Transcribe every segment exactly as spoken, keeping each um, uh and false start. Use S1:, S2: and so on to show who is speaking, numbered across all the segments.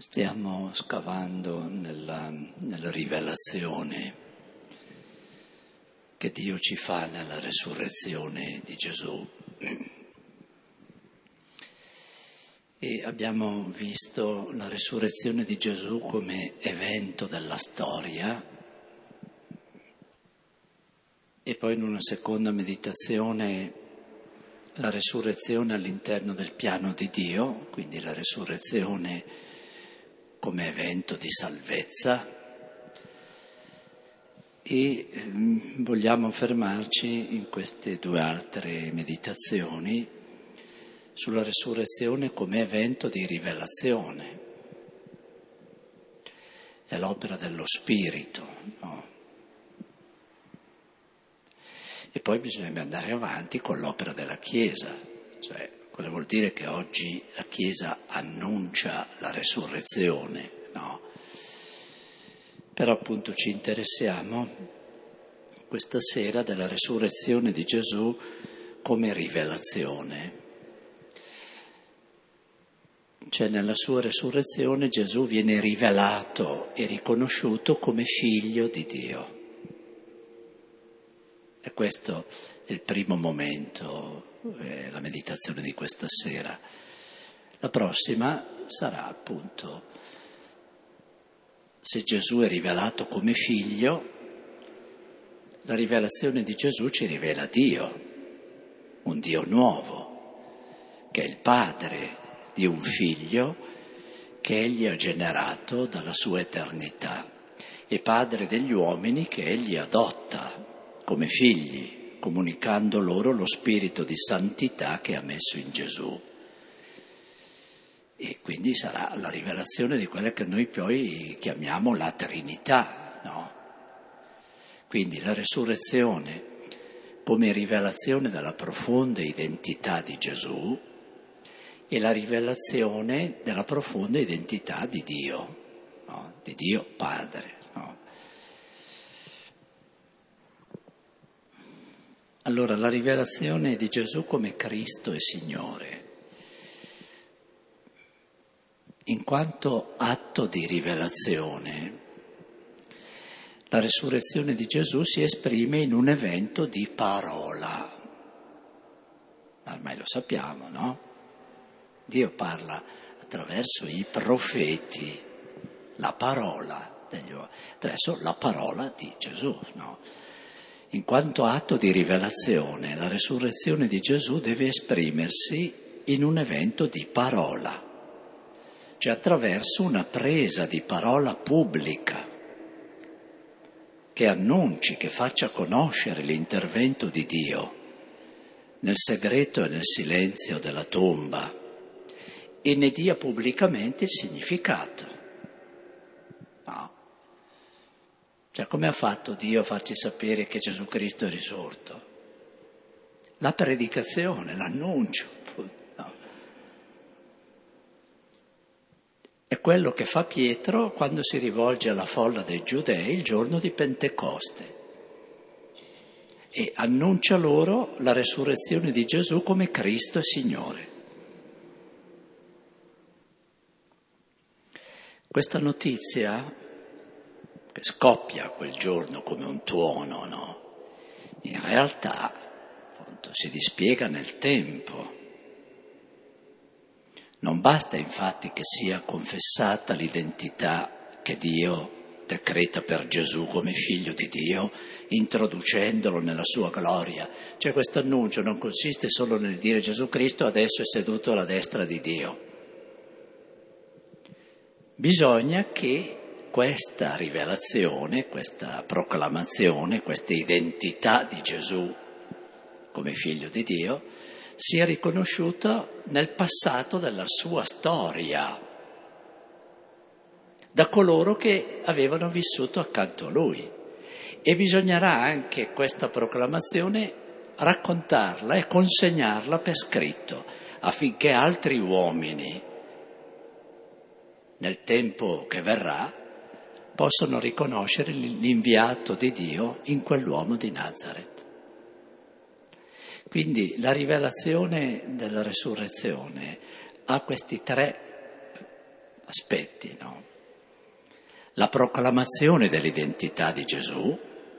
S1: Stiamo scavando nella, nella rivelazione che Dio ci fa nella resurrezione di Gesù. E abbiamo visto la resurrezione di Gesù come evento della storia e poi in una seconda meditazione la resurrezione all'interno del piano di Dio, quindi la resurrezione come evento di salvezza, e ehm, vogliamo fermarci in queste due altre meditazioni sulla resurrezione come evento di rivelazione. È l'opera dello Spirito, no? E poi bisogna andare avanti con l'opera della Chiesa, cioè cosa vuol dire che oggi la Chiesa annuncia la resurrezione, no? Però appunto ci interessiamo questa sera della resurrezione di Gesù come rivelazione. Cioè nella sua resurrezione Gesù viene rivelato e riconosciuto come figlio di Dio. E questo è il primo momento, è la meditazione di questa sera. La prossima sarà appunto, se Gesù è rivelato come figlio, la rivelazione di Gesù ci rivela Dio, un Dio nuovo, che è il padre di un figlio che egli ha generato dalla sua eternità e padre degli uomini che egli adotta come figli, comunicando loro lo spirito di santità che ha messo in Gesù. E quindi sarà la rivelazione di quella che noi poi chiamiamo la Trinità, no? Quindi la resurrezione come rivelazione della profonda identità di Gesù e la rivelazione della profonda identità di Dio, no? Di Dio Padre, no? Allora, la rivelazione di Gesù come Cristo e Signore, in quanto atto di rivelazione, la resurrezione di Gesù si esprime in un evento di parola. Ormai lo sappiamo, no? Dio parla attraverso i profeti, la parola degli uomini, attraverso la parola di Gesù, no? In quanto atto di rivelazione, la resurrezione di Gesù deve esprimersi in un evento di parola, cioè attraverso una presa di parola pubblica, che annunci, che faccia conoscere l'intervento di Dio nel segreto e nel silenzio della tomba e ne dia pubblicamente il significato. No? Cioè, come ha fatto Dio a farci sapere che Gesù Cristo è risorto? La predicazione, l'annuncio. No? È quello che fa Pietro quando si rivolge alla folla dei Giudei il giorno di Pentecoste e annuncia loro la resurrezione di Gesù come Cristo e Signore. Questa notizia, che scoppia quel giorno come un tuono, no? In realtà appunto, si dispiega nel tempo. Non basta infatti che sia confessata l'identità che Dio decreta per Gesù come figlio di Dio, introducendolo nella sua gloria. Cioè questo annuncio non consiste solo nel dire Gesù Cristo adesso è seduto alla destra di Dio. Bisogna che questa rivelazione, questa proclamazione, questa identità di Gesù come figlio di Dio sia riconosciuta nel passato della sua storia da coloro che avevano vissuto accanto a lui. E bisognerà anche questa proclamazione raccontarla e consegnarla per scritto affinché altri uomini nel tempo che verrà possono riconoscere l'inviato di Dio in quell'uomo di Nazareth. Quindi la rivelazione della resurrezione ha questi tre aspetti, no? La proclamazione dell'identità di Gesù,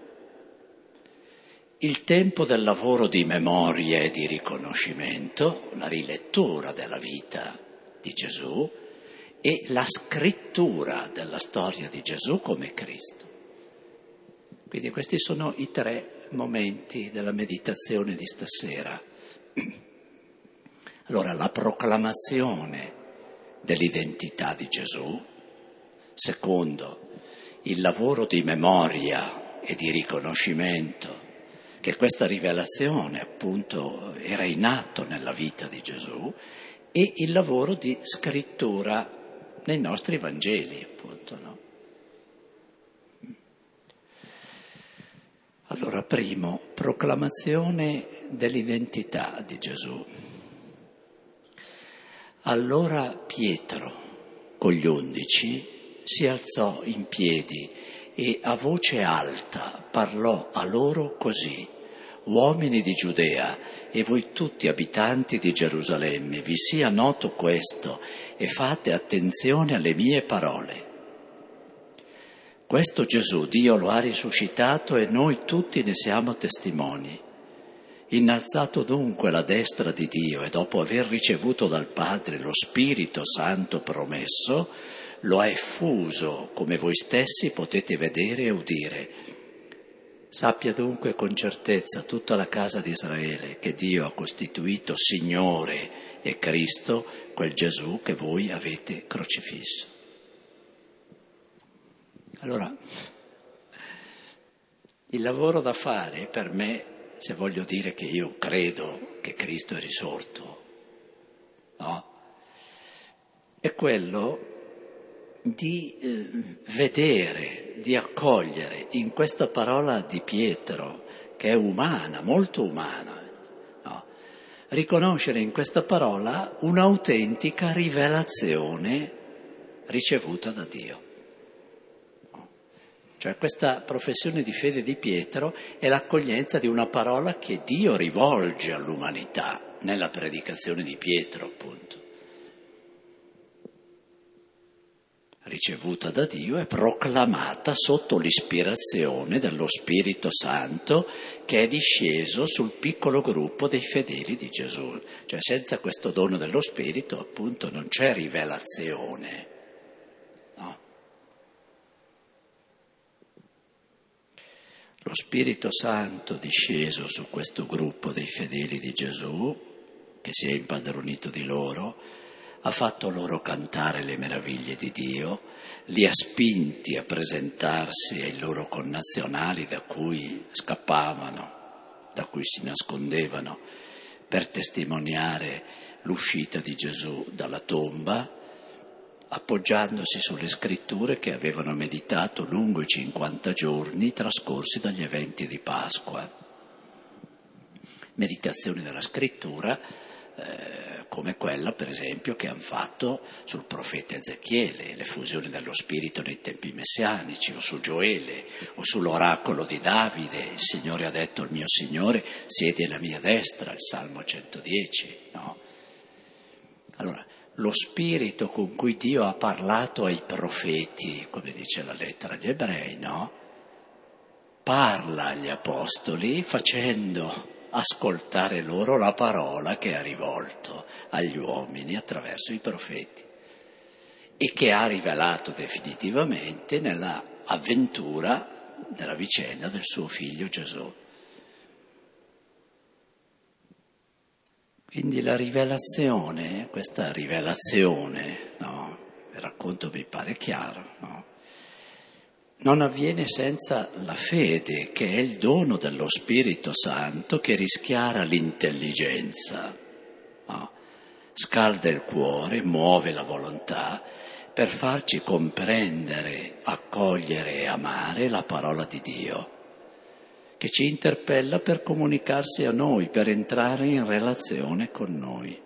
S1: il tempo del lavoro di memoria e di riconoscimento, la rilettura della vita di Gesù e la scrittura della storia di Gesù come Cristo. Quindi questi sono i tre momenti della meditazione di stasera. Allora, la proclamazione dell'identità di Gesù, secondo, il lavoro di memoria e di riconoscimento, che questa rivelazione appunto era in atto nella vita di Gesù, e il lavoro di scrittura nei nostri Vangeli, appunto, no? Allora, primo, proclamazione dell'identità di Gesù. Allora Pietro, con gli undici, si alzò in piedi e a voce alta parlò a loro così: uomini di Giudea e voi tutti abitanti di Gerusalemme, vi sia noto questo e fate attenzione alle mie parole. Questo Gesù Dio lo ha risuscitato e noi tutti ne siamo testimoni. Innalzato dunque alla destra di Dio e dopo aver ricevuto dal Padre lo Spirito Santo promesso, lo ha effuso, come voi stessi potete vedere e udire. Sappia dunque con certezza tutta la casa di Israele che Dio ha costituito Signore e Cristo quel Gesù che voi avete crocifisso. Allora, il lavoro da fare per me, se voglio dire che io credo che Cristo è risorto, no? È quello di eh, vedere, di accogliere in questa parola di Pietro, che è umana, molto umana, no? Riconoscere in questa parola un'autentica rivelazione ricevuta da Dio. No? Cioè questa professione di fede di Pietro è l'accoglienza di una parola che Dio rivolge all'umanità nella predicazione di Pietro, appunto. Ricevuta da Dio e proclamata sotto l'ispirazione dello Spirito Santo che è disceso sul piccolo gruppo dei fedeli di Gesù. Cioè senza questo dono dello Spirito appunto non c'è rivelazione, no? Lo Spirito Santo disceso su questo gruppo dei fedeli di Gesù, che si è impadronito di loro, ha fatto loro cantare le meraviglie di Dio, li ha spinti a presentarsi ai loro connazionali da cui scappavano, da cui si nascondevano, per testimoniare l'uscita di Gesù dalla tomba, appoggiandosi sulle scritture che avevano meditato lungo i cinquanta giorni trascorsi dagli eventi di Pasqua. Meditazioni della scrittura eh, come quella, per esempio, che hanno fatto sul profeta Ezechiele, l'effusione dello Spirito nei tempi messianici, o su Gioele, o sull'oracolo di Davide, il Signore ha detto al mio Signore, siedi alla mia destra, il Salmo centodieci, no? Allora, lo spirito con cui Dio ha parlato ai profeti, come dice la lettera agli ebrei, no? Parla agli apostoli facendo ascoltare loro la parola che ha rivolto agli uomini attraverso i profeti e che ha rivelato definitivamente nella avventura, nella vicenda del suo figlio Gesù. Quindi la rivelazione, questa rivelazione, no, il racconto mi pare chiaro, no? Non avviene senza la fede, che è il dono dello Spirito Santo che rischiara l'intelligenza, no? Scalda il cuore, muove la volontà per farci comprendere, accogliere e amare la parola di Dio, che ci interpella per comunicarsi a noi, per entrare in relazione con noi.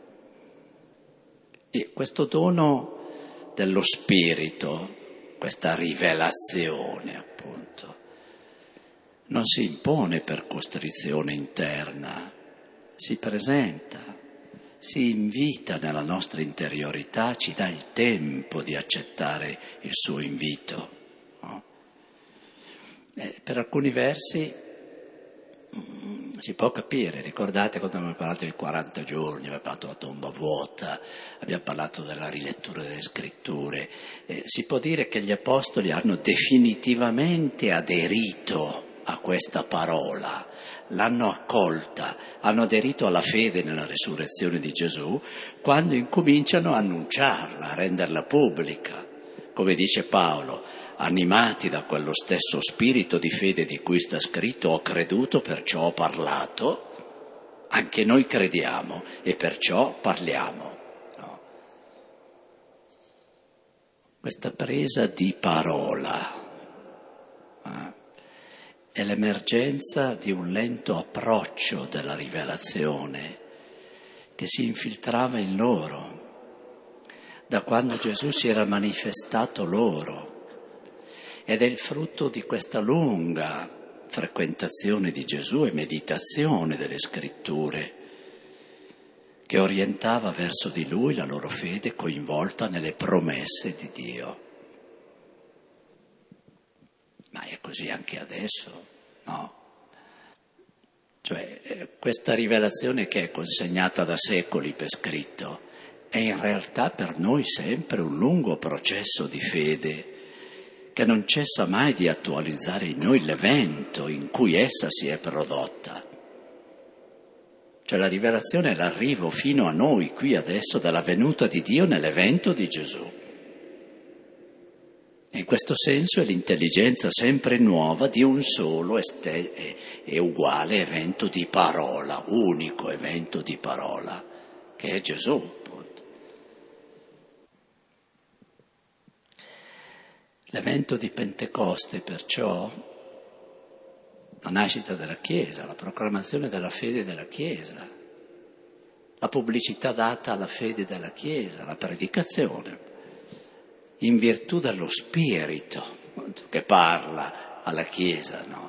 S1: E questo dono dello Spirito, questa rivelazione, appunto, non si impone per costrizione interna, si presenta si invita nella nostra interiorità, ci dà il tempo di accettare il suo invito. No? Eh, per alcuni versi mh, si può capire, ricordate quando abbiamo parlato dei quaranta giorni, abbiamo parlato della tomba vuota, abbiamo parlato della rilettura delle scritture, eh, si può dire che gli apostoli hanno definitivamente aderito a questa parola, l'hanno accolta, hanno aderito alla fede nella resurrezione di Gesù quando incominciano a annunciarla, a renderla pubblica. Come dice Paolo, animati da quello stesso spirito di fede di cui sta scritto, ho creduto, perciò ho parlato, anche noi crediamo e perciò parliamo. No. Questa presa di parola eh, è l'emergenza di un lento approccio della rivelazione che si infiltrava in loro da quando Gesù si era manifestato loro, ed è il frutto di questa lunga frequentazione di Gesù e meditazione delle scritture che orientava verso di Lui la loro fede coinvolta nelle promesse di Dio. Ma è così anche adesso, no? Cioè, questa rivelazione che è consegnata da secoli per scritto è in realtà per noi sempre un lungo processo di fede che non cessa mai di attualizzare in noi l'evento in cui essa si è prodotta. Cioè la rivelazione è l'arrivo fino a noi, qui adesso, della venuta di Dio nell'evento di Gesù. In questo senso è l'intelligenza sempre nuova di un solo e uguale evento di parola, unico evento di parola, che è Gesù, appunto. L'evento di Pentecoste, perciò, la nascita della Chiesa, la proclamazione della fede della Chiesa, la pubblicità data alla fede della Chiesa, la predicazione, in virtù dello Spirito che parla alla Chiesa, no?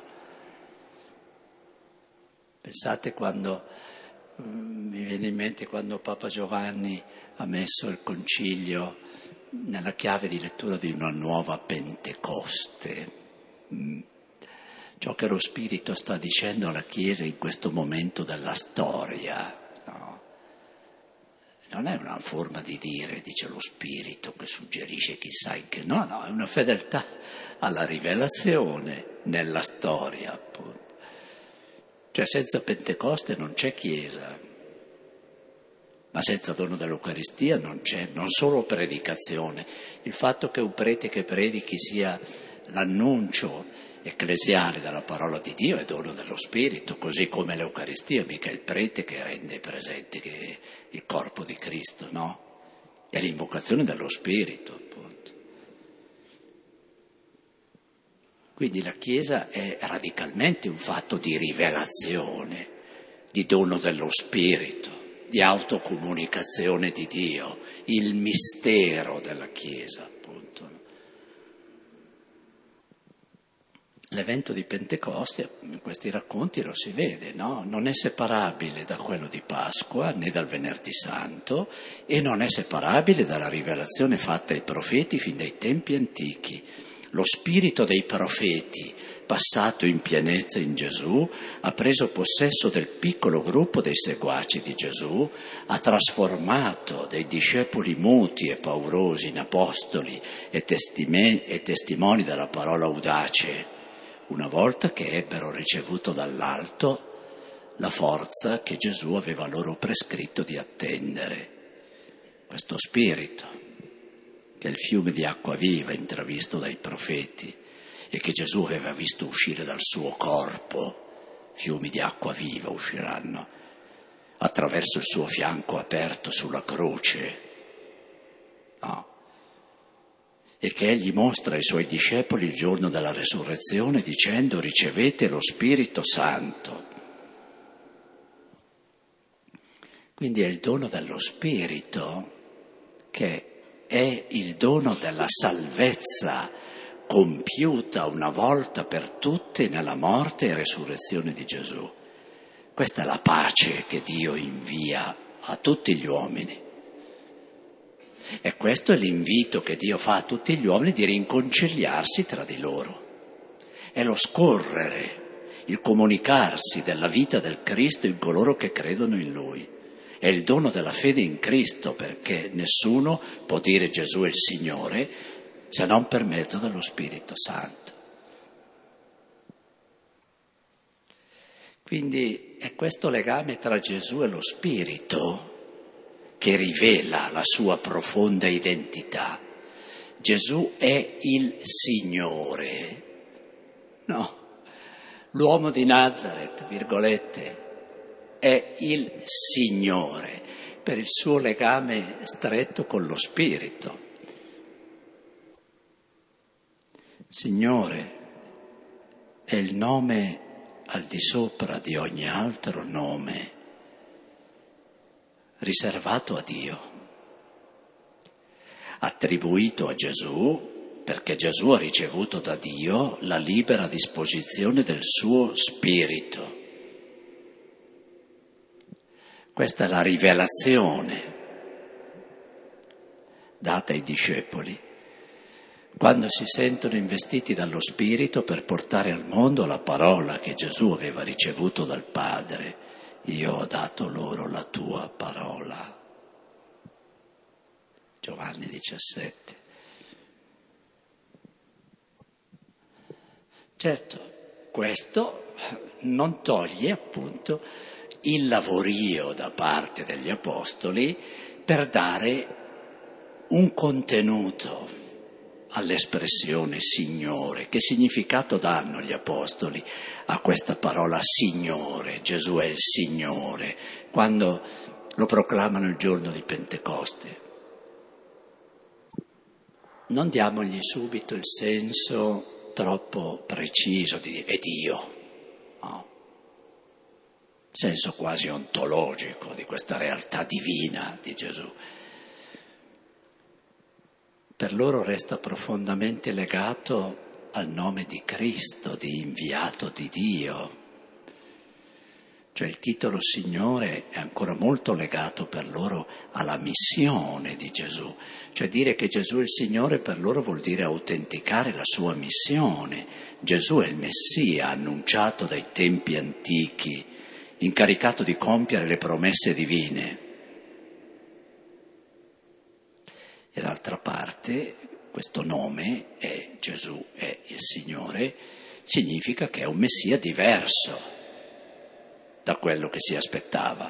S1: Pensate quando, mi viene in mente quando Papa Giovanni ha messo il concilio nella chiave di lettura di una nuova Pentecoste, ciò che lo Spirito sta dicendo alla Chiesa in questo momento della storia, no? Non è una forma di dire, dice lo Spirito, che suggerisce chissà in che... No, no, è una fedeltà alla rivelazione nella storia, appunto. Cioè senza Pentecoste non c'è Chiesa, ma senza dono dell'Eucaristia non c'è, non solo predicazione. Il fatto che un prete che predichi sia l'annuncio ecclesiale della parola di Dio è dono dello Spirito, così come l'Eucaristia, mica il prete che rende presente che è il corpo di Cristo, no? È l'invocazione dello Spirito, appunto. Quindi la Chiesa è radicalmente un fatto di rivelazione, di dono dello Spirito, di autocomunicazione di Dio, il mistero della Chiesa, appunto. L'evento di Pentecoste, in questi racconti lo si vede, no? Non è separabile da quello di Pasqua né dal Venerdì Santo e non è separabile dalla rivelazione fatta ai profeti fin dai tempi antichi. Lo spirito dei profeti, passato in pienezza in Gesù, ha preso possesso del piccolo gruppo dei seguaci di Gesù, ha trasformato dei discepoli muti e paurosi in apostoli e, testime- e testimoni della parola audace, una volta che ebbero ricevuto dall'alto la forza che Gesù aveva loro prescritto di attendere. Questo spirito, che è il fiume di acqua viva intravisto dai profeti e che Gesù aveva visto uscire dal suo corpo, fiumi di acqua viva usciranno attraverso il suo fianco aperto sulla croce, no? E che egli mostra ai suoi discepoli il giorno della resurrezione dicendo: ricevete lo Spirito Santo. Quindi è il dono dello Spirito che è il dono della salvezza compiuta una volta per tutte nella morte e resurrezione di Gesù. Questa è la pace che Dio invia a tutti gli uomini. E questo è l'invito che Dio fa a tutti gli uomini di riconciliarsi tra di loro. È lo scorrere, il comunicarsi della vita del Cristo in coloro che credono in Lui. È il dono della fede in Cristo, perché nessuno può dire Gesù è il Signore se non per mezzo dello Spirito Santo. Quindi è questo legame tra Gesù e lo Spirito che rivela la sua profonda identità. Gesù è il Signore, no, l'uomo di Nazareth, virgolette, è il Signore per il suo legame stretto con lo Spirito. Signore è il nome al di sopra di ogni altro nome, riservato a Dio, attribuito a Gesù, perché Gesù ha ricevuto da Dio la libera disposizione del suo Spirito. Questa è la rivelazione data ai discepoli quando si sentono investiti dallo Spirito per portare al mondo la parola che Gesù aveva ricevuto dal Padre. Io ho dato loro la tua parola. Giovanni diciassette. Certo, questo non toglie appunto il lavorio da parte degli apostoli per dare un contenuto all'espressione Signore. Che significato danno gli apostoli a questa parola Signore? Gesù è il Signore, quando lo proclamano il giorno di Pentecoste. Non diamogli subito il senso troppo preciso di dire è Dio, no? Senso quasi ontologico di questa realtà divina di Gesù. Per loro resta profondamente legato al nome di Cristo, di inviato di Dio. Cioè il titolo Signore è ancora molto legato per loro alla missione di Gesù. Cioè dire che Gesù è il Signore per loro vuol dire autenticare la sua missione. Gesù è il Messia annunciato dai tempi antichi, incaricato di compiere le promesse divine. E d'altra parte questo nome, è Gesù è il Signore, significa che è un Messia diverso da quello che si aspettava.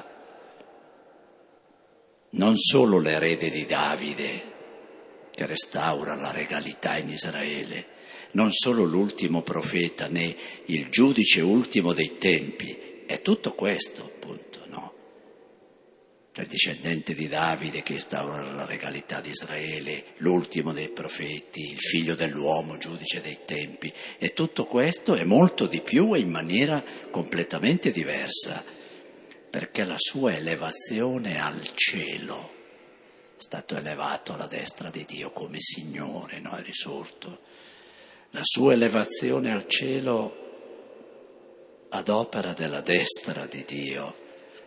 S1: Non solo l'erede di Davide, che restaura la regalità in Israele, non solo l'ultimo profeta, né il giudice ultimo dei tempi, è tutto questo appunto, no? Cioè il discendente di Davide che instaura la regalità di Israele, l'ultimo dei profeti, il figlio dell'uomo, giudice dei tempi, e tutto questo è molto di più e in maniera completamente diversa, perché la sua elevazione al cielo, è stato elevato alla destra di Dio come Signore, no? È risorto. La sua elevazione al cielo ad opera della destra di Dio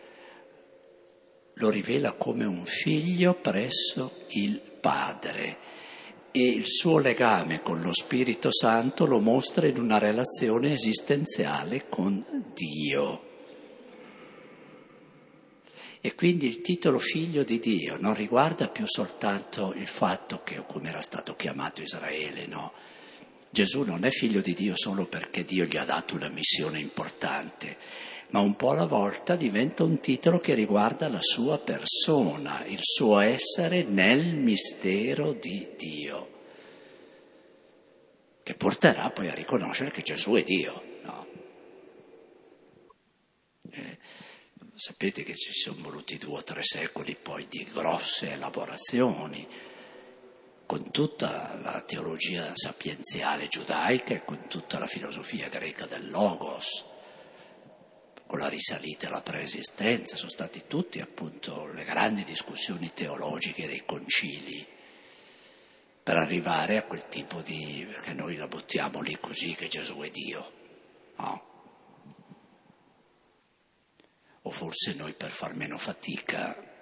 S1: lo rivela come un figlio presso il Padre e il suo legame con lo Spirito Santo lo mostra in una relazione esistenziale con Dio. E quindi il titolo figlio di Dio non riguarda più soltanto il fatto che, come era stato chiamato Israele, no? Gesù non è figlio di Dio solo perché Dio gli ha dato una missione importante, ma un po' alla volta diventa un titolo che riguarda la sua persona, il suo essere nel mistero di Dio, che porterà poi a riconoscere che Gesù è Dio, no? Eh, sapete che ci sono voluti due o tre secoli poi di grosse elaborazioni, con tutta la teologia sapienziale giudaica e con tutta la filosofia greca del Logos, con la risalita alla preesistenza, sono stati tutti appunto le grandi discussioni teologiche dei concili, per arrivare a quel tipo di, che noi la buttiamo lì così, che Gesù è Dio, no? O forse noi per far meno fatica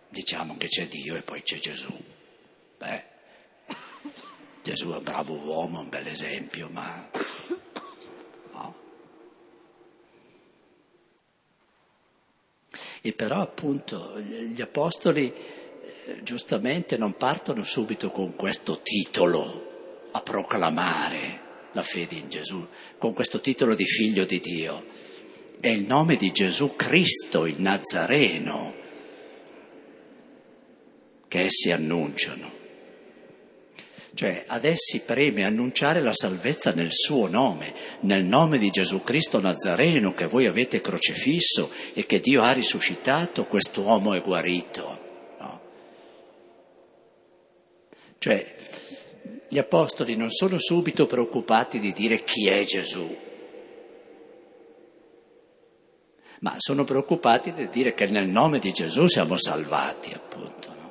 S1: Diciamo che c'è Dio e poi c'è Gesù. Beh, Gesù è un bravo uomo, un bel esempio, ma no. E però appunto gli apostoli eh, giustamente non partono subito con questo titolo a proclamare la fede in Gesù, con questo titolo di figlio di Dio. È il nome di Gesù Cristo, il Nazareno, che essi annunciano. Cioè ad essi preme annunciare la salvezza nel suo nome, nel nome di Gesù Cristo Nazareno che voi avete crocifisso e che Dio ha risuscitato, quest'uomo è guarito. No? Cioè gli apostoli non sono subito preoccupati di dire chi è Gesù, ma sono preoccupati di dire che nel nome di Gesù siamo salvati, appunto. No?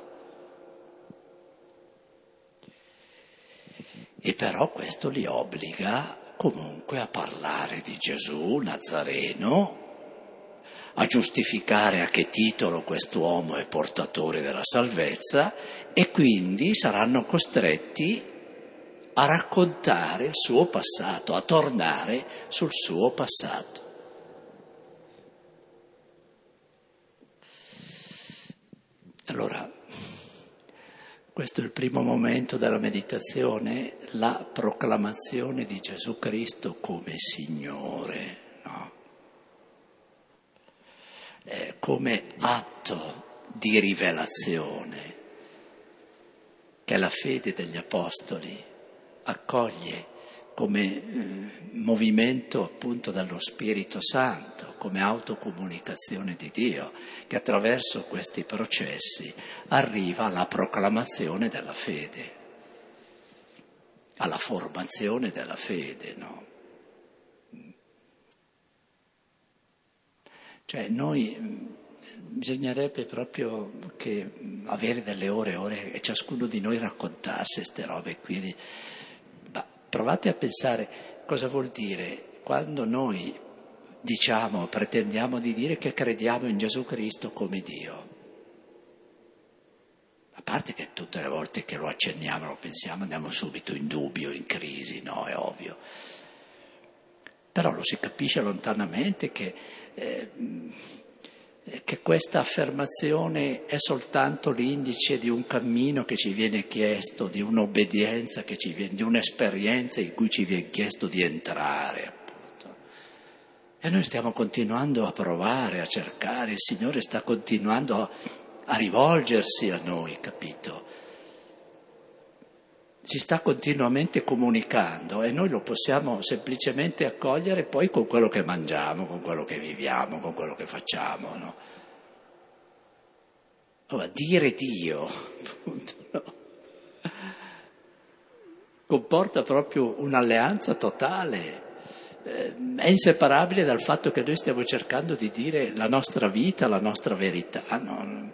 S1: E però questo li obbliga comunque a parlare di Gesù Nazareno, a giustificare a che titolo quest'uomo è portatore della salvezza, e quindi saranno costretti a raccontare il suo passato, a tornare sul suo passato. Allora, questo è il primo momento della meditazione, la proclamazione di Gesù Cristo come Signore, no? Eh, come atto di rivelazione che la fede degli Apostoli accoglie come eh, movimento appunto dallo Spirito Santo, come autocomunicazione di Dio, che attraverso questi processi arriva alla proclamazione della fede, alla formazione della fede, no? Cioè noi bisognerebbe proprio che avere delle ore e ore e ciascuno di noi raccontasse queste robe qui. Di, ma provate a pensare cosa vuol dire quando noi diciamo, pretendiamo di dire che crediamo in Gesù Cristo come Dio. A parte che tutte le volte che lo accenniamo, lo pensiamo, andiamo subito in dubbio, in crisi, no? È ovvio. Però lo si capisce lontanamente che, eh, che questa affermazione è soltanto l'indice di un cammino che ci viene chiesto, di un'obbedienza che ci viene, di un'esperienza in cui ci viene chiesto di entrare, appunto. E noi stiamo continuando a provare, a cercare, il Signore sta continuando a, a rivolgersi a noi, capito? Si sta continuamente comunicando e noi lo possiamo semplicemente accogliere poi con quello che mangiamo, con quello che viviamo, con quello che facciamo, no? Allora, dire Dio, appunto, no? Comporta proprio un'alleanza totale, eh, è inseparabile dal fatto che noi stiamo cercando di dire la nostra vita, la nostra verità, no?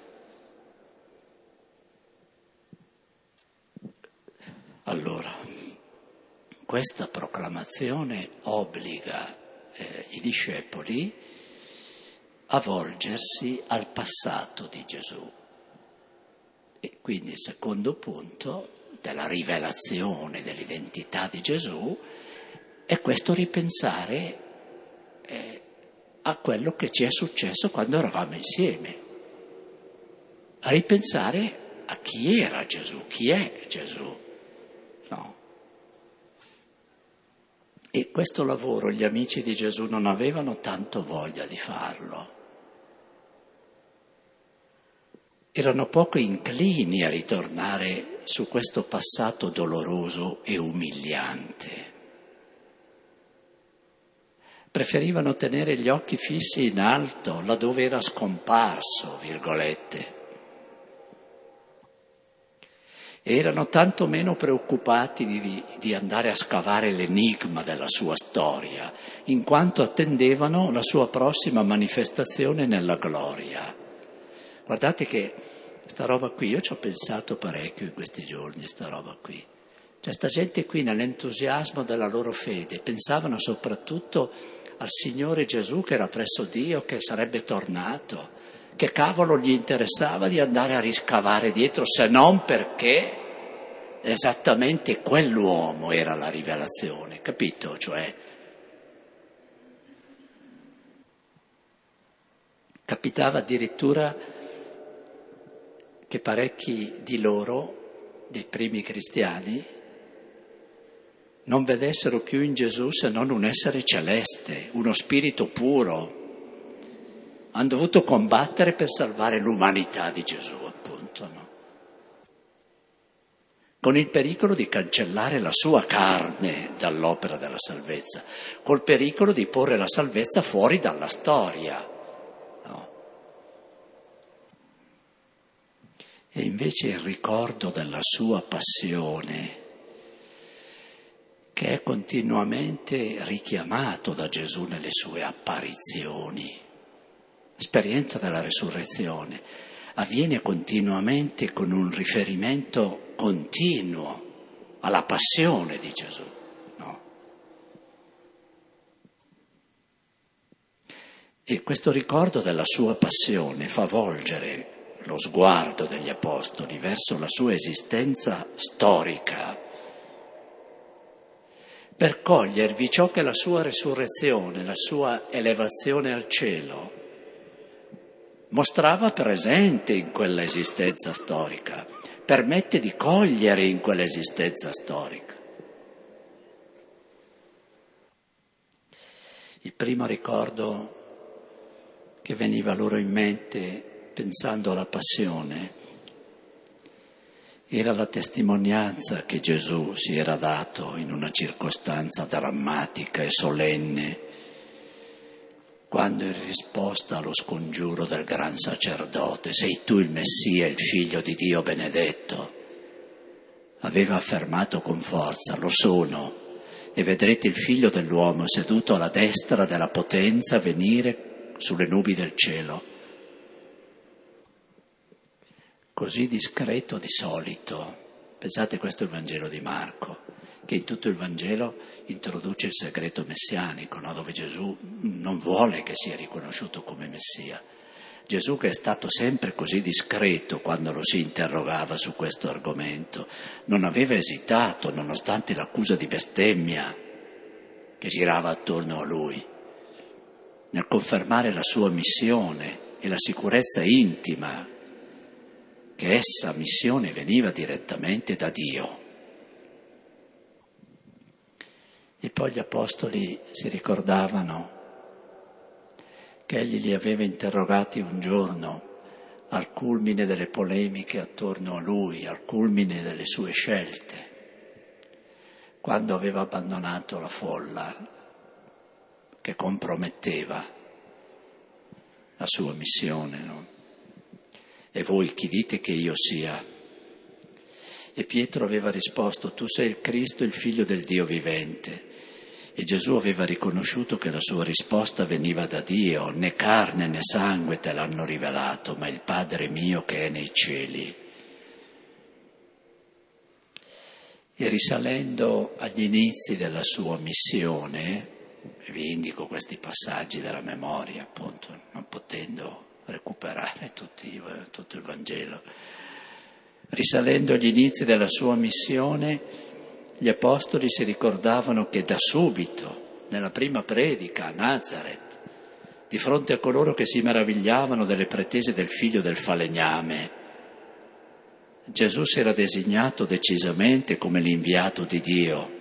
S1: Allora, questa proclamazione obbliga eh, i discepoli a volgersi al passato di Gesù. E quindi il secondo punto della rivelazione dell'identità di Gesù è questo ripensare eh, a quello che ci è successo quando eravamo insieme, a ripensare a chi era Gesù, chi è Gesù. No. E questo lavoro gli amici di Gesù non avevano tanto voglia di farlo. Erano poco inclini a ritornare su questo passato doloroso e umiliante. Preferivano tenere gli occhi fissi in alto, laddove era scomparso, virgolette. Erano tanto meno preoccupati di, di andare a scavare l'enigma della sua storia, in quanto attendevano la sua prossima manifestazione nella gloria. Guardate che sta roba qui, io ci ho pensato parecchio in questi giorni, sta roba qui. Cioè sta gente qui nell'entusiasmo della loro fede pensavano soprattutto al Signore Gesù che era presso Dio, che sarebbe tornato, Che cavolo gli interessava di andare a riscavare dietro, se non perché esattamente quell'uomo era la rivelazione, capito? Cioè, capitava addirittura che parecchi di loro, dei primi cristiani, non vedessero più in Gesù se non un essere celeste, uno spirito puro. Hanno dovuto combattere per salvare l'umanità di Gesù, appunto, no? Con il pericolo di cancellare la sua carne dall'opera della salvezza, col pericolo di porre la salvezza fuori dalla storia, no? E invece il ricordo della sua passione, che è continuamente richiamato da Gesù nelle sue apparizioni, l'esperienza della resurrezione avviene continuamente con un riferimento continuo alla passione di Gesù, no? E questo ricordo della sua passione fa volgere lo sguardo degli apostoli verso la sua esistenza storica, per cogliervi ciò che la sua resurrezione, la sua elevazione al cielo mostrava presente in quella esistenza storica, permette di cogliere in quell'esistenza storica. Il primo ricordo che veniva loro in mente pensando alla passione era la testimonianza che Gesù si era dato in una circostanza drammatica e solenne, quando in risposta allo scongiuro del gran sacerdote, sei tu il Messia, il figlio di Dio benedetto, aveva affermato con forza, lo sono, e vedrete il figlio dell'uomo seduto alla destra della potenza venire sulle nubi del cielo. Così discreto di solito, pensate, questo è il Vangelo di Marco, che in tutto il Vangelo introduce il segreto messianico, no? Dove Gesù non vuole che sia riconosciuto come Messia. Gesù, che è stato sempre così discreto quando lo si interrogava su questo argomento, non aveva esitato, nonostante l'accusa di bestemmia che girava attorno a lui, nel confermare la sua missione e la sicurezza intima che essa missione veniva direttamente da Dio. E poi gli apostoli si ricordavano che egli li aveva interrogati un giorno al culmine delle polemiche attorno a lui, al culmine delle sue scelte, quando aveva abbandonato la folla che comprometteva la sua missione, no? E voi chi dite che io sia? E Pietro aveva risposto, tu sei il Cristo, il figlio del Dio vivente. E Gesù aveva riconosciuto che la sua risposta veniva da Dio, né carne né sangue te l'hanno rivelato, ma il Padre mio che è nei cieli. E risalendo agli inizi della sua missione, vi indico questi passaggi della memoria, appunto, non potendo recuperare tutti, tutto il Vangelo. Risalendo agli inizi della sua missione, gli apostoli si ricordavano che da subito, nella prima predica a Nazareth, di fronte a coloro che si meravigliavano delle pretese del figlio del falegname, Gesù si era designato decisamente come l'inviato di Dio,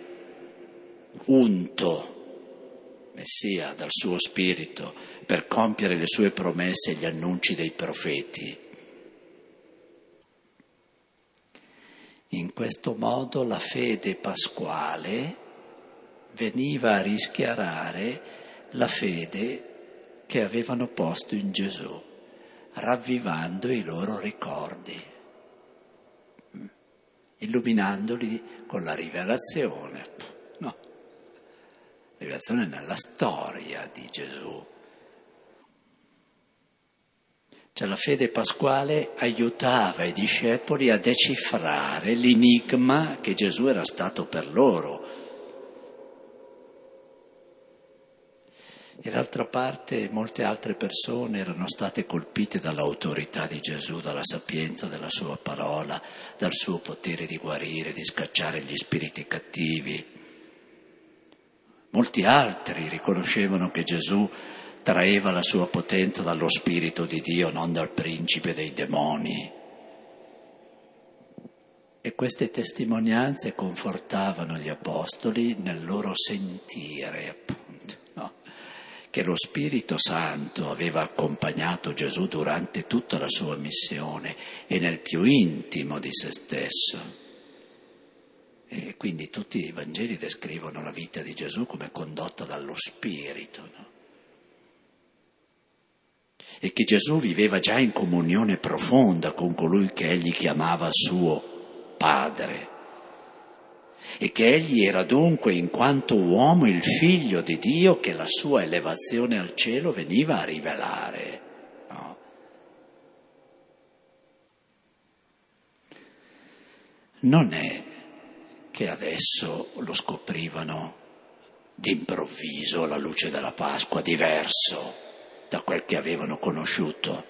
S1: unto, Messia, dal suo spirito, per compiere le sue promesse e gli annunci dei profeti. In questo modo la fede pasquale veniva a rischiarare la fede che avevano posto in Gesù, ravvivando i loro ricordi, illuminandoli con la rivelazione, no, rivelazione nella storia di Gesù. Cioè la fede pasquale aiutava i discepoli a decifrare l'enigma che Gesù era stato per loro. E d'altra parte molte altre persone erano state colpite dall'autorità di Gesù, dalla sapienza della sua parola, dal suo potere di guarire, di scacciare gli spiriti cattivi. Molti altri riconoscevano che Gesù traeva la sua potenza dallo Spirito di Dio, non dal principe dei demoni. E queste testimonianze confortavano gli apostoli nel loro sentire, appunto, no? Che lo Spirito Santo aveva accompagnato Gesù durante tutta la sua missione e nel più intimo di se stesso. E quindi tutti i Vangeli descrivono la vita di Gesù come condotta dallo Spirito, no? E che Gesù viveva già in comunione profonda con colui che egli chiamava suo Padre. E che egli era dunque, in quanto uomo, il figlio di Dio che la sua elevazione al cielo veniva a rivelare. No? Non è che adesso lo scoprivano d'improvviso alla luce della Pasqua, diverso da quel che avevano conosciuto.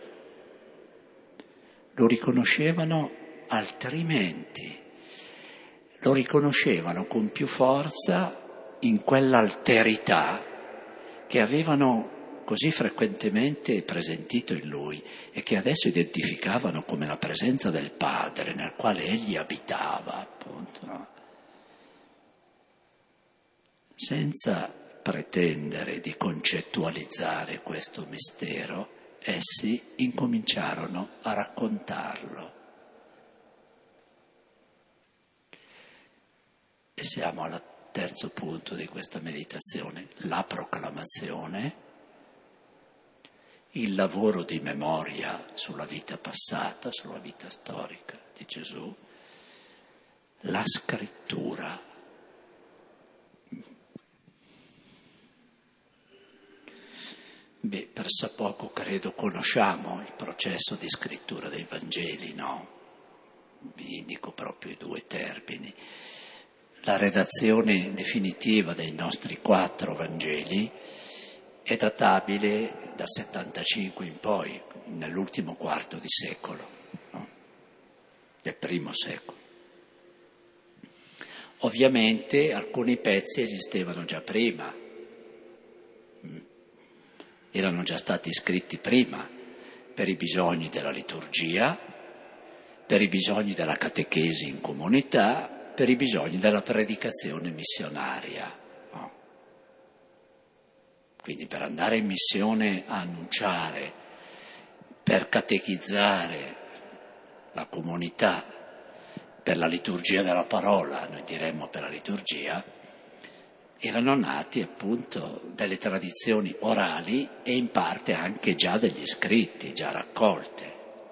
S1: Lo riconoscevano altrimenti. Lo riconoscevano con più forza in quell'alterità che avevano così frequentemente presentito in lui e che adesso identificavano come la presenza del Padre nel quale egli abitava, appunto. Senza pretendere di concettualizzare questo mistero, essi incominciarono a raccontarlo. E siamo al terzo punto di questa meditazione, la proclamazione, il lavoro di memoria sulla vita passata, sulla vita storica di Gesù, la scrittura. Beh, per poco credo conosciamo il processo di scrittura dei Vangeli, no? Vi indico proprio i due termini. La redazione definitiva dei nostri quattro Vangeli è databile dal settantacinque in poi, nell'ultimo quarto di secolo, no? Del primo secolo. Ovviamente alcuni pezzi esistevano già prima, erano già stati scritti prima per i bisogni della liturgia, per i bisogni della catechesi in comunità, per i bisogni della predicazione missionaria. No? Quindi per andare in missione a annunciare, per catechizzare la comunità, per la liturgia della parola, noi diremmo per la liturgia, erano nati appunto delle tradizioni orali e in parte anche già degli scritti, già raccolte.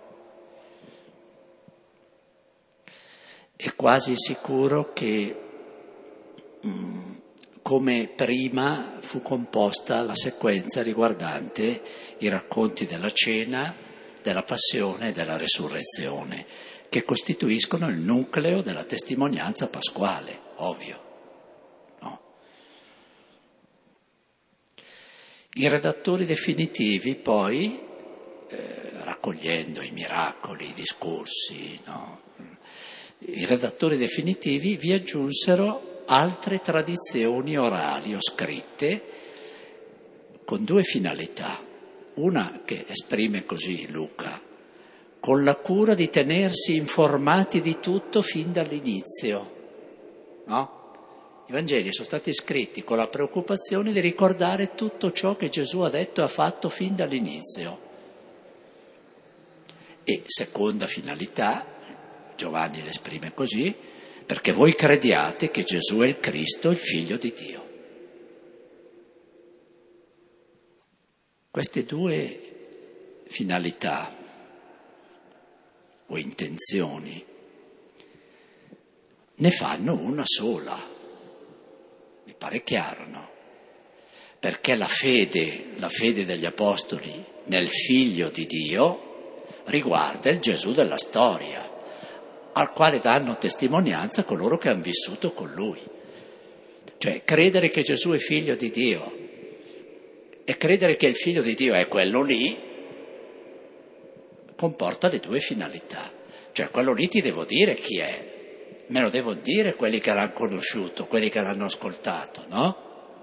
S1: È quasi sicuro che mh, come prima fu composta la sequenza riguardante i racconti della cena, della passione e della resurrezione, che costituiscono il nucleo della testimonianza pasquale, ovvio. No? I redattori definitivi poi, eh, raccogliendo i miracoli, i discorsi, no? I redattori definitivi vi aggiunsero altre tradizioni orali o scritte con due finalità. Una che esprime così Luca, con la cura di tenersi informati di tutto fin dall'inizio. No? I Vangeli sono stati scritti con la preoccupazione di ricordare tutto ciò che Gesù ha detto e ha fatto fin dall'inizio. E seconda finalità, Giovanni l'esprime così, perché voi crediate che Gesù è il Cristo, il Figlio di Dio. Queste due finalità o intenzioni ne fanno una sola, mi pare chiaro, no? Perché la fede, la fede degli Apostoli nel Figlio di Dio riguarda il Gesù della storia, al quale danno testimonianza coloro che hanno vissuto con Lui. Cioè, credere che Gesù è Figlio di Dio E credere che il figlio di Dio è quello lì comporta le due finalità. Cioè quello lì ti devo dire chi è, me lo devo dire quelli che l'hanno conosciuto, quelli che l'hanno ascoltato, no?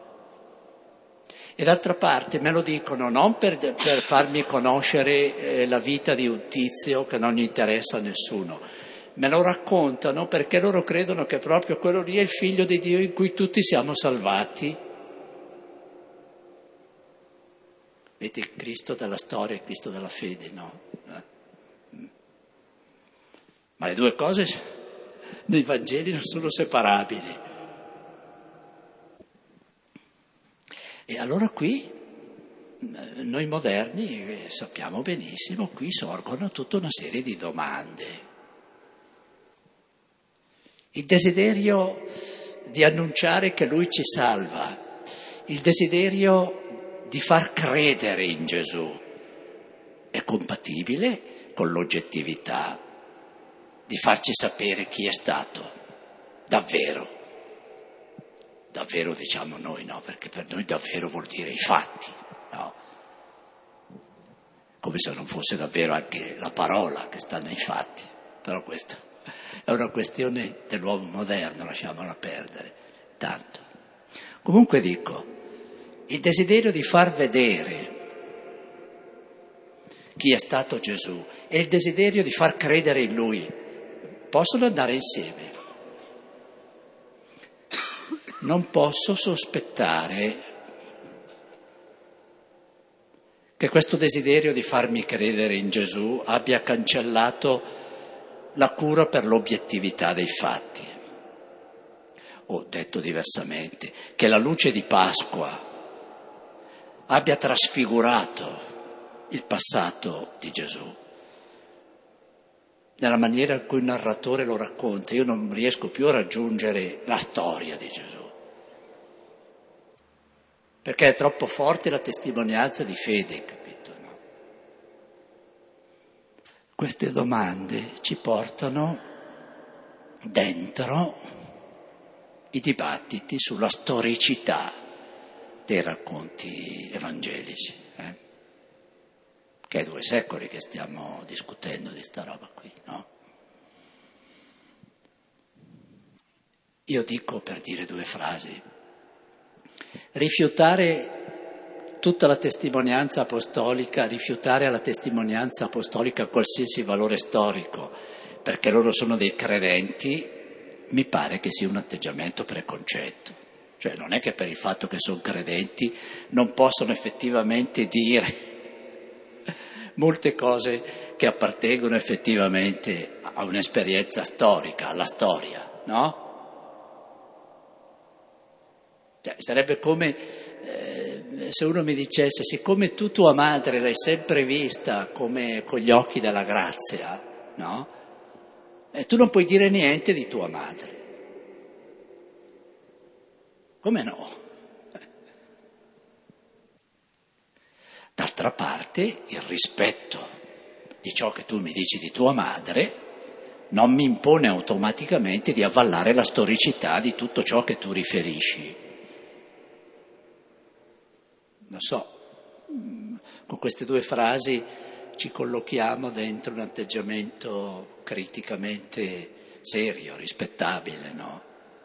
S1: E d'altra parte me lo dicono non per, per farmi conoscere eh, la vita di un tizio che non gli interessa a nessuno, me lo raccontano perché loro credono che proprio quello lì è il figlio di Dio in cui tutti siamo salvati. Vedi il Cristo della storia e il Cristo della fede, no? Eh? Ma le due cose nei Vangeli non sono separabili. E allora qui, noi moderni sappiamo benissimo, qui sorgono tutta una serie di domande. Il desiderio di annunciare che Lui ci salva, il desiderio di far credere in Gesù, è compatibile con l'oggettività di farci sapere chi è stato, davvero. Davvero diciamo noi, no? Perché per noi davvero vuol dire i fatti, no? Come se non fosse davvero anche la parola che sta nei fatti. Però questa è una questione dell'uomo moderno, lasciamola perdere, tanto. Comunque dico, il desiderio di far vedere chi è stato Gesù e il desiderio di far credere in Lui possono andare insieme. Non posso sospettare che questo desiderio di farmi credere in Gesù abbia cancellato la cura per l'obiettività dei fatti. O, detto diversamente, che la luce di Pasqua abbia trasfigurato il passato di Gesù. Nella maniera in cui il narratore lo racconta, io non riesco più a raggiungere la storia di Gesù. Perché è troppo forte la testimonianza di fede, capito? No? Queste domande ci portano dentro i dibattiti sulla storicità dei racconti evangelici, eh? Che è due secoli che stiamo discutendo di sta roba qui, no? Io dico, per dire due frasi, rifiutare tutta la testimonianza apostolica, rifiutare alla testimonianza apostolica qualsiasi valore storico, perché loro sono dei credenti, mi pare che sia un atteggiamento preconcetto. Cioè non è che per il fatto che sono credenti non possono effettivamente dire molte cose che appartengono effettivamente a un'esperienza storica, alla storia, no? Cioè, sarebbe come eh, se uno mi dicesse, siccome tu tua madre l'hai sempre vista come con gli occhi della grazia, no? E tu non puoi dire niente di tua madre. Come no? D'altra parte, il rispetto di ciò che tu mi dici di tua madre non mi impone automaticamente di avvallare la storicità di tutto ciò che tu riferisci. Lo so, con queste due frasi ci collochiamo dentro un atteggiamento criticamente serio, rispettabile, no?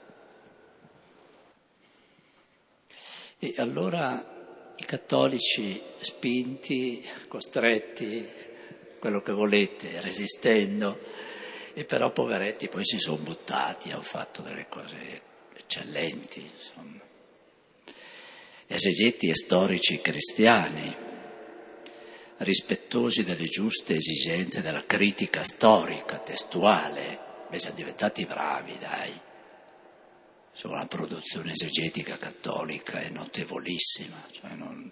S1: E allora i cattolici spinti, costretti, quello che volete, resistendo, e però poveretti poi si sono buttati, hanno fatto delle cose eccellenti, insomma. Esegeti e storici cristiani, rispettosi delle giuste esigenze della critica storica, testuale, beh, siamo diventati bravi, dai. Insomma, la produzione esegetica cattolica è notevolissima. Cioè non...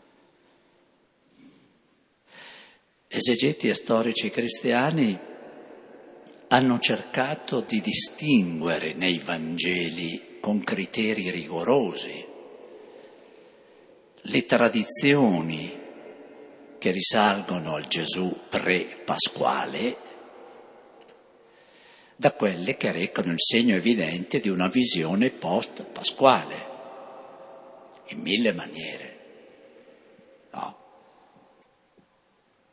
S1: Esegeti e storici cristiani hanno cercato di distinguere nei Vangeli con criteri rigorosi le tradizioni che risalgono al Gesù pre-pasquale da quelle che recano il segno evidente di una visione post-pasquale, in mille maniere.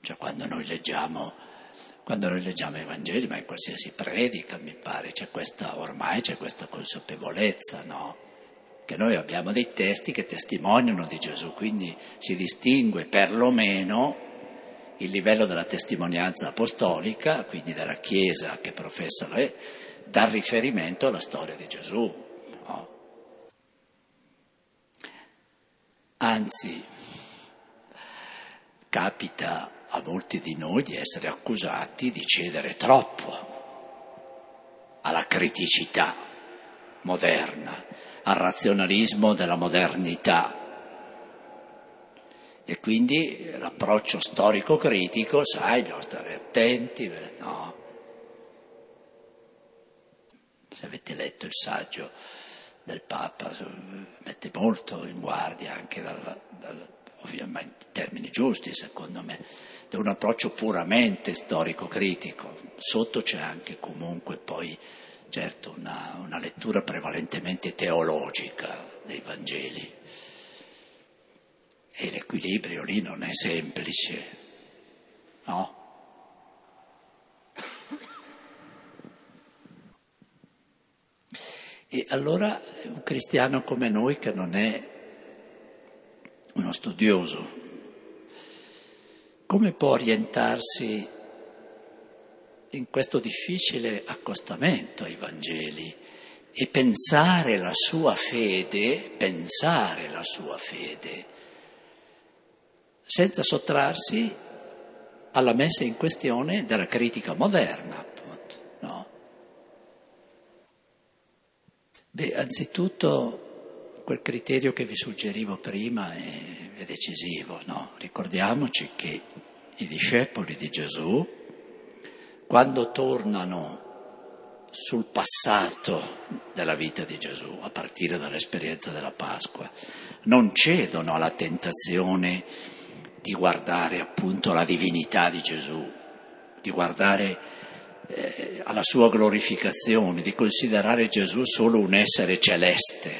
S1: Cioè quando noi leggiamo, quando noi leggiamo i Vangeli, ma in qualsiasi predica mi pare, c'è questa, ormai c'è questa consapevolezza, no? Che noi abbiamo dei testi che testimoniano di Gesù, quindi si distingue perlomeno il livello della testimonianza apostolica, quindi della Chiesa che professa lei, dal riferimento alla storia di Gesù. No? Anzi, capita a molti di noi di essere accusati di cedere troppo alla criticità moderna, al razionalismo della modernità. E quindi l'approccio storico-critico, sai, bisogna stare attenti, no? Se avete letto il saggio del Papa, mette molto in guardia anche dal, dal, ovviamente in termini giusti, secondo me, da un approccio puramente storico-critico. Sotto c'è anche comunque poi, certo, una, una lettura prevalentemente teologica dei Vangeli. E l'equilibrio lì non è semplice, no? E allora un cristiano come noi, che non è uno studioso, come può orientarsi in questo difficile accostamento ai Vangeli e pensare la sua fede, pensare la sua fede, senza sottrarsi alla messa in questione della critica moderna, appunto, no? Beh, anzitutto quel criterio che vi suggerivo prima è, è decisivo, no? Ricordiamoci che i discepoli di Gesù, quando tornano sul passato della vita di Gesù, a partire dall'esperienza della Pasqua, non cedono alla tentazione di guardare appunto la divinità di Gesù, di guardare eh, alla sua glorificazione, di considerare Gesù solo un essere celeste.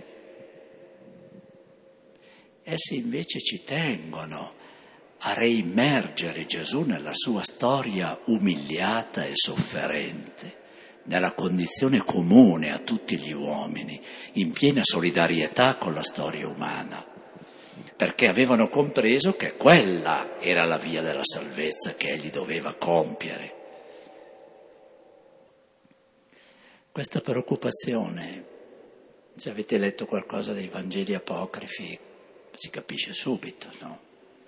S1: Essi invece ci tengono a reimmergere Gesù nella sua storia umiliata e sofferente, nella condizione comune a tutti gli uomini, in piena solidarietà con la storia umana, perché avevano compreso che quella era la via della salvezza che egli doveva compiere. Questa preoccupazione, se avete letto qualcosa dei Vangeli apocrifi, si capisce subito, no?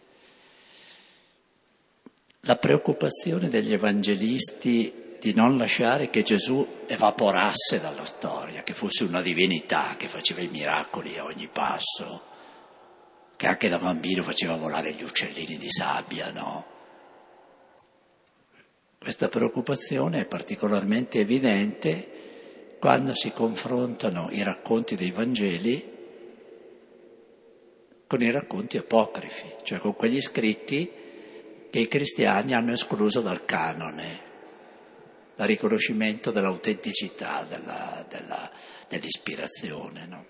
S1: La preoccupazione degli evangelisti di non lasciare che Gesù evaporasse dalla storia, che fosse una divinità che faceva i miracoli a ogni passo, che anche da bambino faceva volare gli uccellini di sabbia, no? Questa preoccupazione è particolarmente evidente quando si confrontano i racconti dei Vangeli con i racconti apocrifi, cioè con quegli scritti che i cristiani hanno escluso dal canone, dal riconoscimento dell'autenticità, della, della, dell'ispirazione, no?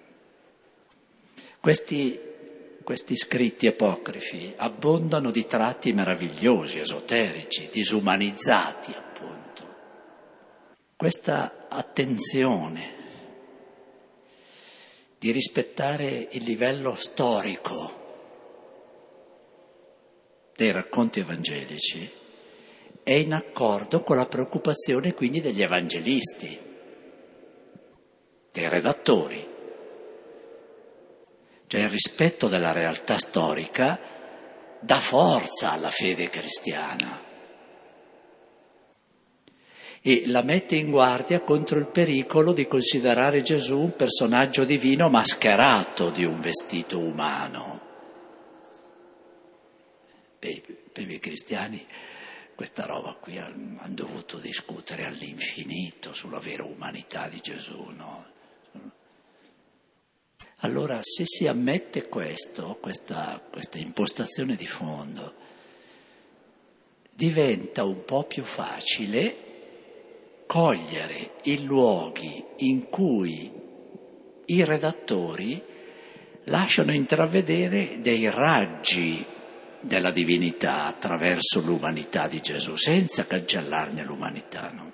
S1: Questi Questi scritti apocrifi abbondano di tratti meravigliosi, esoterici, disumanizzati appunto. Questa attenzione di rispettare il livello storico dei racconti evangelici è in accordo con la preoccupazione quindi degli evangelisti, dei redattori. Cioè il rispetto della realtà storica dà forza alla fede cristiana e la mette in guardia contro il pericolo di considerare Gesù un personaggio divino mascherato di un vestito umano. Beh, per i cristiani questa roba qui hanno dovuto discutere all'infinito sulla vera umanità di Gesù, no? Allora, se si ammette questo, questa, questa impostazione di fondo, diventa un po' più facile cogliere i luoghi in cui i redattori lasciano intravedere dei raggi della divinità attraverso l'umanità di Gesù, senza cancellarne l'umanità, no?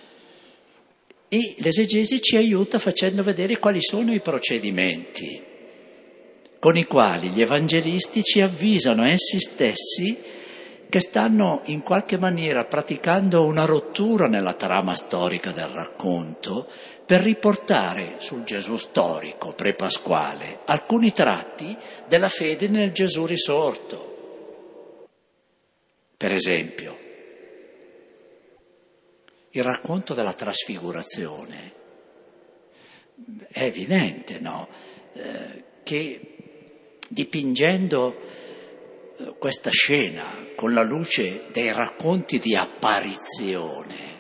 S1: E l'esegesi ci aiuta facendo vedere quali sono i procedimenti con i quali gli evangelisti ci avvisano essi stessi che stanno in qualche maniera praticando una rottura nella trama storica del racconto per riportare sul Gesù storico prepasquale alcuni tratti della fede nel Gesù risorto. Per esempio, il racconto della trasfigurazione. È evidente, no? Eh, che dipingendo eh, questa scena con la luce dei racconti di apparizione,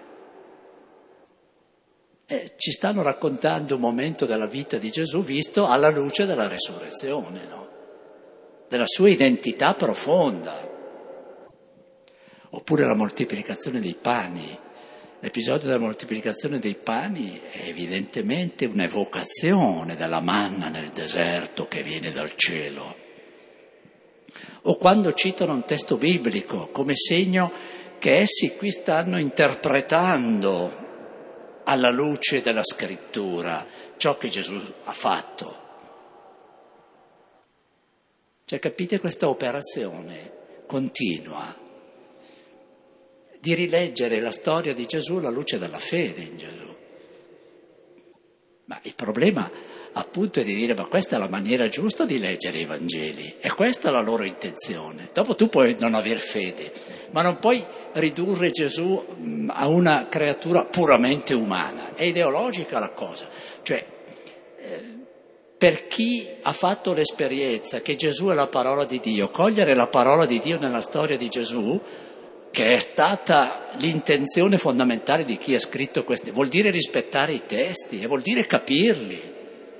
S1: eh, ci stanno raccontando un momento della vita di Gesù visto alla luce della resurrezione, no? Della sua identità profonda. Oppure la moltiplicazione dei pani. L'episodio della moltiplicazione dei pani è evidentemente un'evocazione della manna nel deserto che viene dal cielo. O quando citano un testo biblico come segno che essi qui stanno interpretando alla luce della scrittura ciò che Gesù ha fatto. Cioè, capite questa operazione continua di rileggere la storia di Gesù alla luce della fede in Gesù. Ma il problema appunto è di dire, ma questa è la maniera giusta di leggere i Vangeli, è questa la loro intenzione. Dopo tu puoi non aver fede, ma non puoi ridurre Gesù a una creatura puramente umana, è ideologica la cosa. Cioè, eh, per chi ha fatto l'esperienza che Gesù è la parola di Dio, cogliere la parola di Dio nella storia di Gesù, che è stata l'intenzione fondamentale di chi ha scritto questi, vuol dire rispettare i testi e vuol dire capirli.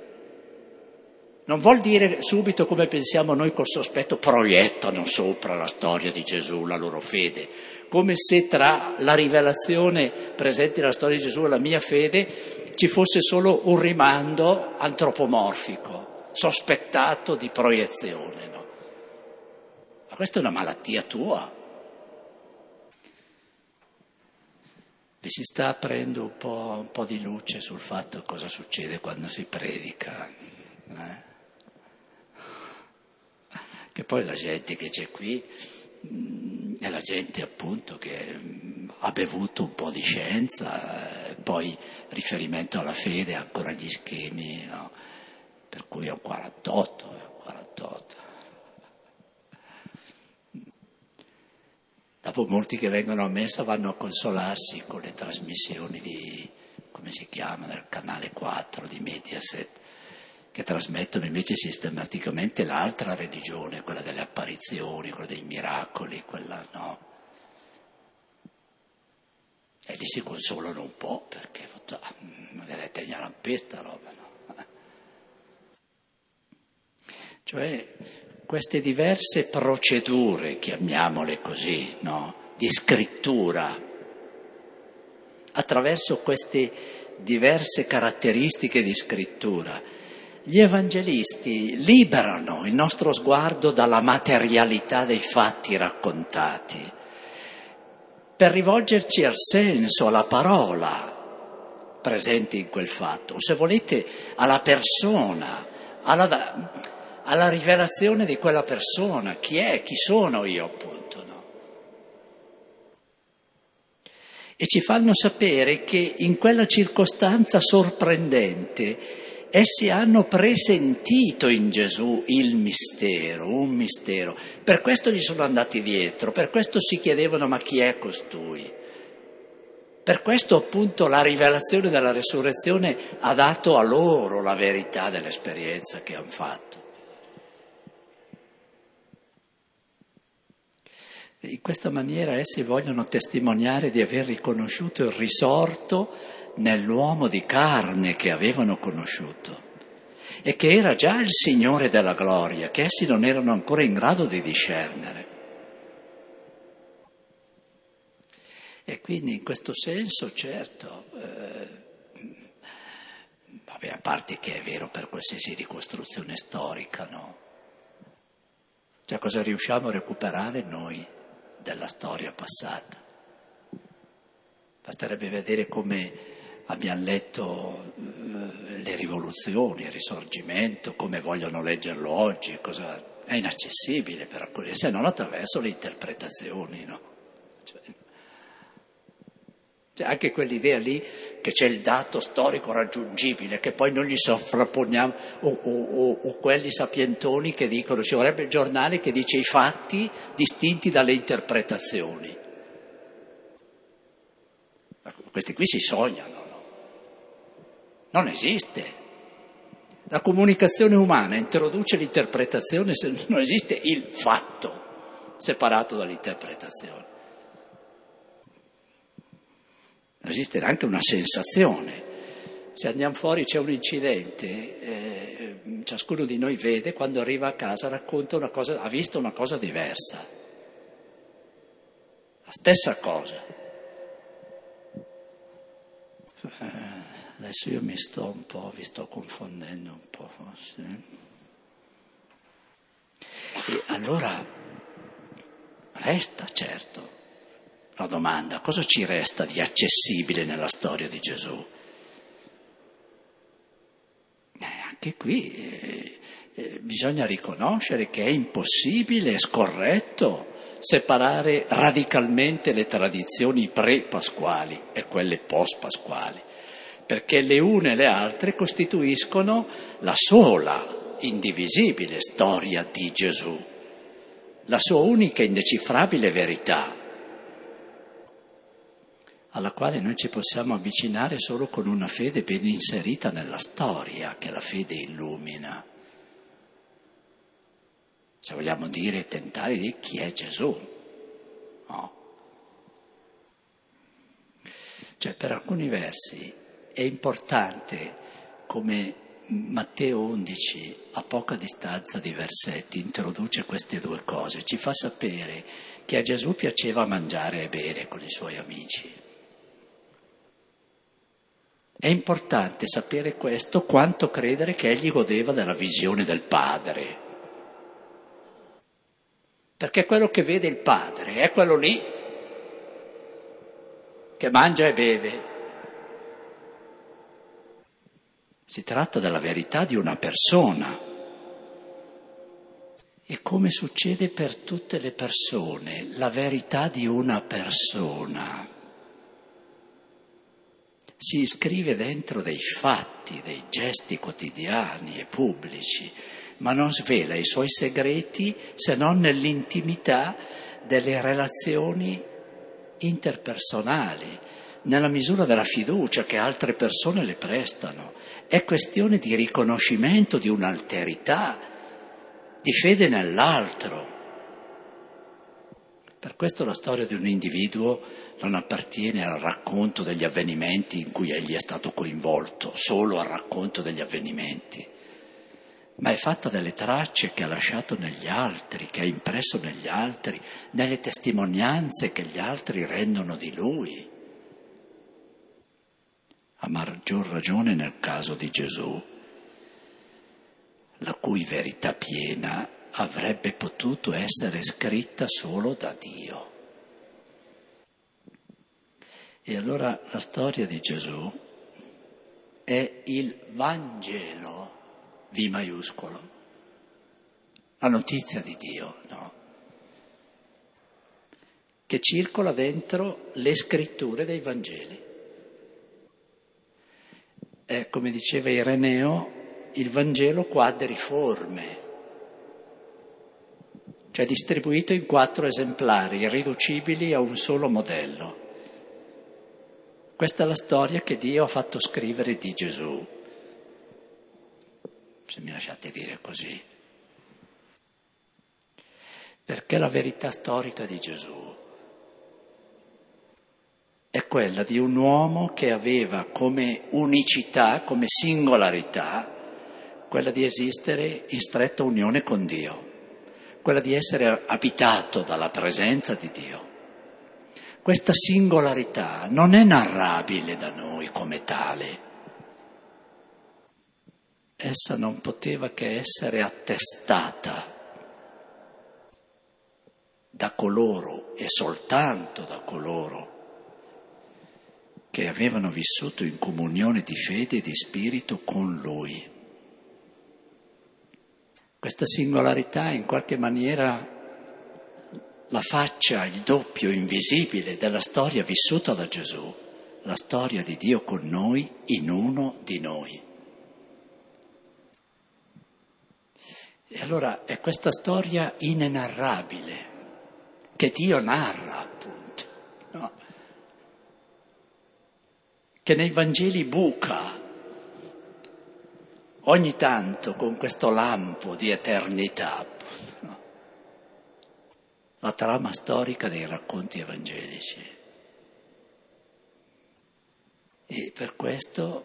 S1: Non vuol dire subito, come pensiamo noi col sospetto, proiettano sopra la storia di Gesù, la loro fede, come se tra la rivelazione presente nella storia di Gesù e la mia fede ci fosse solo un rimando antropomorfico, sospettato di proiezione, no? Ma questa è una malattia tua. Vi si sta aprendo un po', un po' di luce sul fatto cosa succede quando si predica. Eh? Che poi la gente che c'è qui mh, è la gente appunto che mh, ha bevuto un po' di scienza, eh, poi riferimento alla fede, ancora gli schemi, no? Per cui è un quarantotto, è un quarantotto. Dopo molti che vengono a messa vanno a consolarsi con le trasmissioni di, come si chiama, del canale quattro di Mediaset, che trasmettono invece sistematicamente l'altra religione, quella delle apparizioni, quella dei miracoli, quella no. E lì si consolano un po', perché magari tegna lampetta roba, no? Cioè, queste diverse procedure, chiamiamole così, no? Di scrittura, attraverso queste diverse caratteristiche di scrittura, gli evangelisti liberano il nostro sguardo dalla materialità dei fatti raccontati, per rivolgerci al senso, alla parola presente in quel fatto, o se volete alla persona, alla, alla rivelazione di quella persona, chi è, chi sono io appunto, no? E ci fanno sapere che in quella circostanza sorprendente essi hanno presentito in Gesù il mistero, un mistero. Per questo gli sono andati dietro, per questo si chiedevano ma chi è costui? Per questo appunto la rivelazione della resurrezione ha dato a loro la verità dell'esperienza che hanno fatto. In questa maniera essi vogliono testimoniare di aver riconosciuto il risorto nell'uomo di carne che avevano conosciuto e che era già il Signore della gloria, che essi non erano ancora in grado di discernere. E quindi in questo senso, certo, eh, vabbè, a parte che è vero per qualsiasi ricostruzione storica, no? Cioè, cosa riusciamo a recuperare noi della storia passata? Basterebbe vedere come abbiamo letto eh, le rivoluzioni, il Risorgimento, come vogliono leggerlo oggi, cosa... è inaccessibile per alcuni, se non attraverso le interpretazioni, no? Cioè, cioè anche quell'idea lì che c'è il dato storico raggiungibile, che poi non gli sovrapponiamo, o, o, o, o quelli sapientoni che dicono ci vorrebbe il giornale che dice i fatti distinti dalle interpretazioni. Questi qui si sognano, no? Non esiste. La comunicazione umana introduce l'interpretazione se non esiste il fatto separato dall'interpretazione. Esiste anche una sensazione. Se andiamo fuori c'è un incidente, eh, ciascuno di noi vede, quando arriva a casa racconta una cosa, ha visto una cosa diversa. La stessa cosa. Adesso io mi sto un po', vi sto confondendo un po' forse. E allora resta, certo, la domanda, cosa ci resta di accessibile nella storia di Gesù? Eh, anche qui eh, eh, bisogna riconoscere che è impossibile, è scorretto separare radicalmente le tradizioni pre-pasquali e quelle post-pasquali, perché le une e le altre costituiscono la sola, indivisibile storia di Gesù, la sua unica indecifrabile verità, alla quale noi ci possiamo avvicinare solo con una fede ben inserita nella storia, che la fede illumina. Se vogliamo dire, tentare di dire chi è Gesù, no? Cioè, per alcuni versi è importante, come Matteo undici, a poca distanza di versetti, introduce queste due cose, ci fa sapere che a Gesù piaceva mangiare e bere con i suoi amici. È importante sapere questo quanto credere che egli godeva della visione del Padre. Perché quello che vede il Padre è quello lì che mangia e beve. Si tratta della verità di una persona. E come succede per tutte le persone, la verità di una persona si iscrive dentro dei fatti, dei gesti quotidiani e pubblici, ma non svela i suoi segreti se non nell'intimità delle relazioni interpersonali, nella misura della fiducia che altre persone le prestano. È questione di riconoscimento di un'alterità, di fede nell'altro. Per questo la storia di un individuo non appartiene al racconto degli avvenimenti in cui egli è stato coinvolto, solo al racconto degli avvenimenti, ma è fatta delle tracce che ha lasciato negli altri, che ha impresso negli altri, nelle testimonianze che gli altri rendono di lui. A maggior ragione nel caso di Gesù, la cui verità piena avrebbe potuto essere scritta solo da Dio. E allora la storia di Gesù è il Vangelo, V maiuscolo, la notizia di Dio, no? Che circola dentro le scritture dei Vangeli. È, come diceva Ireneo, il Vangelo quadriforme, cioè distribuito in quattro esemplari, irriducibili a un solo modello. Questa è la storia che Dio ha fatto scrivere di Gesù, se mi lasciate dire così. Perché la verità storica di Gesù è quella di un uomo che aveva come unicità, come singolarità, quella di esistere in stretta unione con Dio, quella di essere abitato dalla presenza di Dio. Questa singolarità non è narrabile da noi come tale. Essa non poteva che essere attestata coloro e soltanto da coloro che avevano vissuto in comunione di fede e di spirito con Lui. Questa singolarità in qualche maniera la faccia, il doppio invisibile della storia vissuta da Gesù, la storia di Dio con noi in uno di noi. E allora è questa storia inenarrabile che Dio narra, appunto, no? Che nei Vangeli buca ogni tanto con questo lampo di eternità, no? La trama storica dei racconti evangelici. E per questo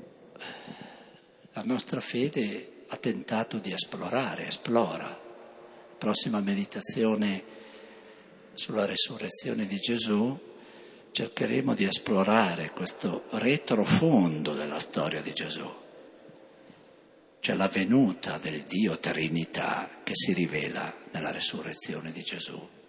S1: la nostra fede ha tentato di esplorare, esplora. Prossima meditazione sulla resurrezione di Gesù, cercheremo di esplorare questo retrofondo della storia di Gesù, cioè la venuta del Dio Trinità che si rivela nella resurrezione di Gesù.